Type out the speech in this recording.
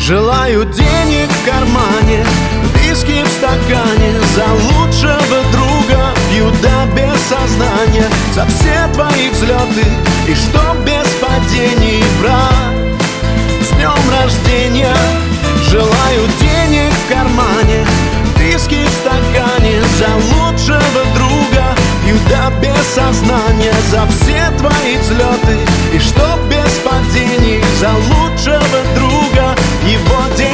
Желаю денег в кармане, виски в стакане, за лучшего друга пью до без сознания, за все твои взлеты и чтоб без падений, брат. С днем рождения! Желаю денег в кармане, виски в стакане, за лучшего друга пью до без сознания, за все твои взлеты и чтоб без падений, за лучшего друга его день.